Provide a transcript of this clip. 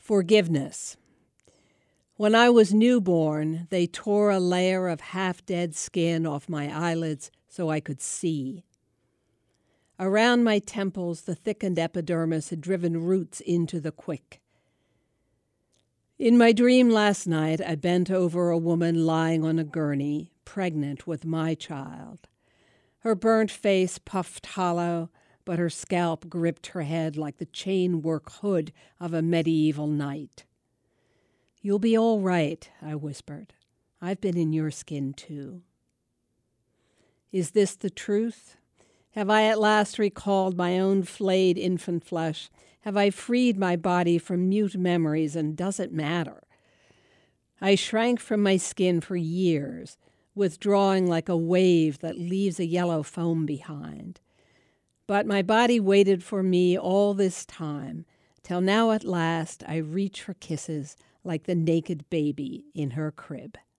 Forgiveness. When I was newborn, they tore a layer of half-dead skin off my eyelids so I could see. Around my temples, the thickened epidermis had driven roots into the quick. In my dream last night, I bent over a woman lying on a gurney, pregnant with my child. Her burnt face puffed hollow, but her scalp gripped her head like the chain-work hood of a medieval knight. "You'll be all right," I whispered. "I've been in your skin too." Is this the truth? Have I at last recalled my own flayed infant flesh? Have I freed my body from mute memories, and does it matter? I shrank from my skin for years, withdrawing like a wave that leaves a yellow foam behind. But my body waited for me all this time, till now at last I reach for kisses like the naked baby in her crib.